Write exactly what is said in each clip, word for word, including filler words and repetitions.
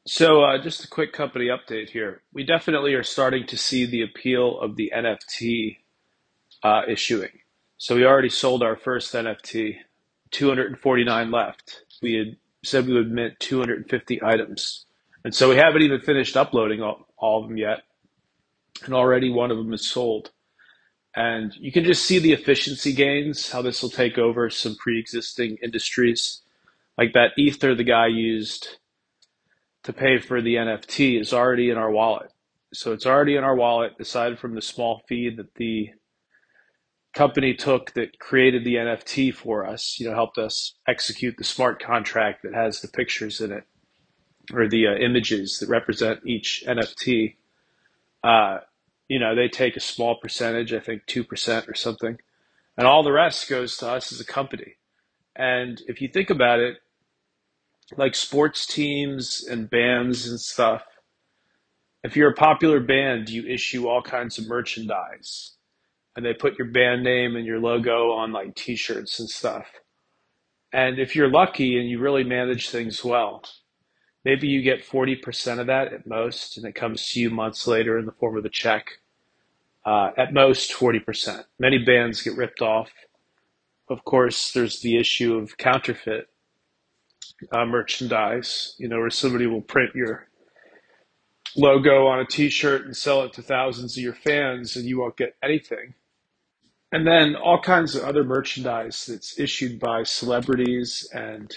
So, uh, just a quick company update here. We definitely are starting to see the appeal of the N F T uh, issuing. So, we already sold our first N F T, two hundred forty-nine left. We had said we would mint two hundred fifty items. And so, we haven't even finished uploading all, all of them yet. And already one of them is sold. And you can just see the efficiency gains, how this will take over some pre existing industries. Like that Ether the guy used to pay for the N F T is already in our wallet. So it's already in our wallet, aside from the small fee that the company took that created the N F T for us, you know, helped us execute the smart contract that has the pictures in it or the uh, images that represent each N F T. Uh, you know, they take a small percentage, I think two percent or something, and all the rest goes to us as a company. And if you think about it, like sports teams and bands and stuff, if you're a popular band, you issue all kinds of merchandise and they put your band name and your logo on like t-shirts and stuff. And if you're lucky and you really manage things well, maybe you get forty percent of that at most, and it comes to you months later in the form of a check. Uh, at most, forty percent. Many bands get ripped off. Of course, there's the issue of counterfeit uh, merchandise, you know, where somebody will print your logo on a t-shirt and sell it to thousands of your fans and you won't get anything. And then all kinds of other merchandise that's issued by celebrities and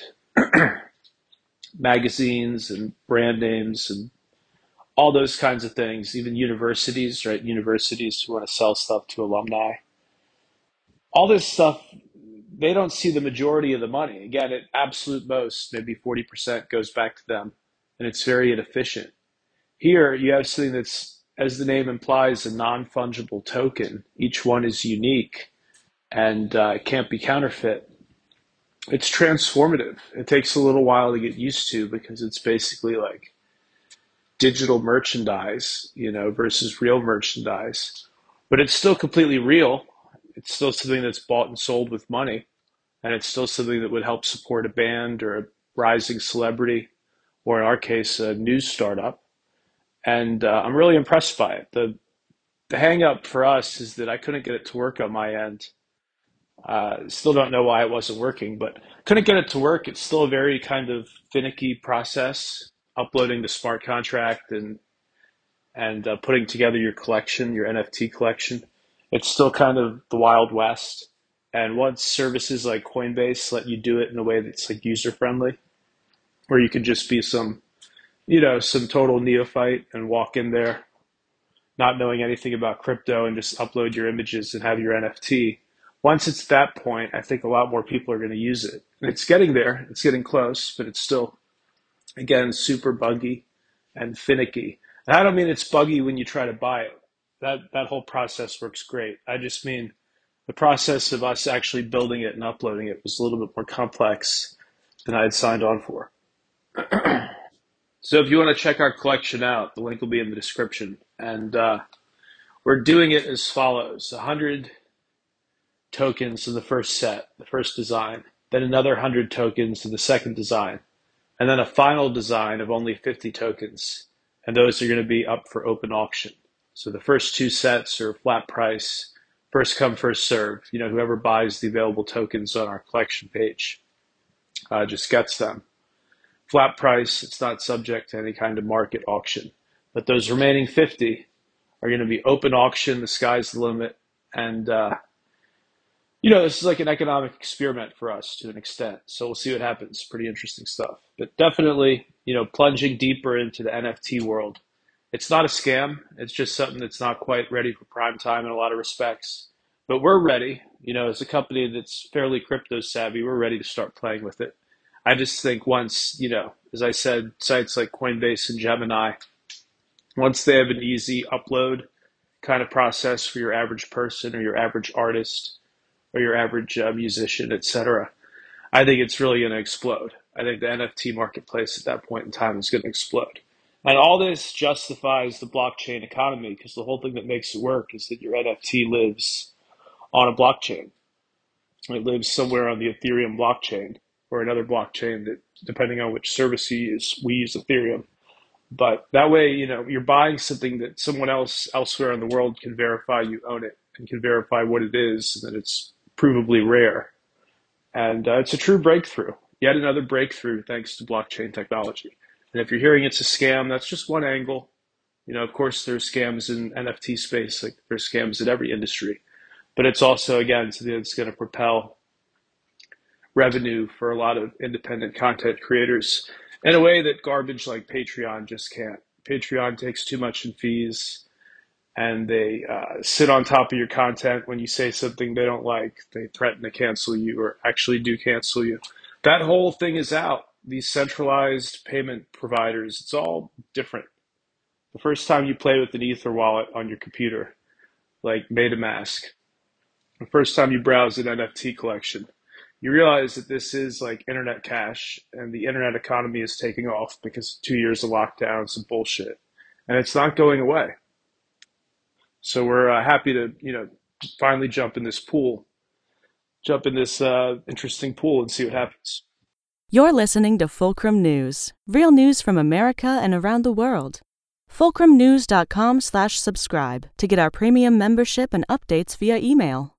magazines and brand names and all those kinds of things. Even universities, right? Universities who want to sell stuff to alumni. All this stuff, they don't see the majority of the money. Again, at absolute most, maybe forty percent goes back to them, and it's very inefficient. Here, you have something that's, as the name implies, a non-fungible token. Each one is unique and uh, it can't be counterfeit. It's transformative. It takes a little while to get used to because it's basically like digital merchandise, you know, versus real merchandise. But it's still completely real. It's still something that's bought and sold with money, and it's still something that would help support a band or a rising celebrity, or in our case, a news startup. And uh, I'm really impressed by it. The the hang up for us is that I couldn't get it to work on my end. Uh, still don't know why it wasn't working, but couldn't get it to work. It's still a very kind of finicky process, uploading the smart contract and and uh, putting together your collection, your N F T collection. It's still kind of the Wild West. And once services like Coinbase let you do it in a way that's like user friendly, where you can just be some, you know, some total neophyte and walk in there not knowing anything about crypto and just upload your images and have your N F T. Once it's that point, I think a lot more people are going to use it. And it's getting there, it's getting close, but it's still, again, super buggy and finicky. And I don't mean it's buggy when you try to buy it. That that whole process works great. I just mean the process of us actually building it and uploading it was a little bit more complex than I had signed on for. So if you want to check our collection out, the link will be in the description. And uh, we're doing it as follows: one hundred tokens in the first set, the first design, then another one hundred tokens in the second design, and then a final design of only fifty tokens. And those are going to be up for open auction. So the first two sets are flat price, first come, first serve. You know, whoever buys the available tokens on our collection page uh, just gets them. Flat price, it's not subject to any kind of market auction. But those remaining fifty are going to be open auction. The sky's the limit. And uh, you know, this is like an economic experiment for us to an extent. So we'll see what happens. Pretty interesting stuff. But definitely, you know, plunging deeper into the N F T world. It's not a scam. It's just something that's not quite ready for prime time in a lot of respects. But we're ready. You know, as a company that's fairly crypto savvy, we're ready to start playing with it. I just think once, you know, as I said, sites like Coinbase and Gemini, once they have an easy upload kind of process for your average person or your average artist, or your average uh, musician, et cetera, I think it's really going to explode. I think the N F T marketplace at that point in time is going to explode. And all this justifies the blockchain economy because the whole thing that makes it work is that your N F T lives on a blockchain. It lives somewhere on the Ethereum blockchain or another blockchain that, depending on which service you use, we use Ethereum. But that way, you know, you're buying something that someone else elsewhere in the world can verify you own it and can verify what it is and that it's provably rare. And uh, it's a true breakthrough, yet another breakthrough thanks to blockchain technology. And if you're hearing it's a scam, that's just one angle. You know, of course, there's scams in N F T space, like there's scams in every industry. But it's also, again, something that's going to propel revenue for a lot of independent content creators in a way that garbage like Patreon just can't. Patreon takes too much in fees, and they uh, sit on top of your content. When you say something they don't like, they threaten to cancel you or actually do cancel you. That whole thing is out. These centralized payment providers, it's all different. The first time you play with an Ether wallet on your computer, like MetaMask, the first time you browse an N F T collection, you realize that this is like internet cash and the internet economy is taking off because two years of lockdowns and bullshit. And it's not going away. So we're uh, happy to, you know, finally jump in this pool, jump in this uh, interesting pool and see what happens. You're listening to Fulcrum News, real news from America and around the world. fulcrum news dot com slash subscribe to get our premium membership and updates via email.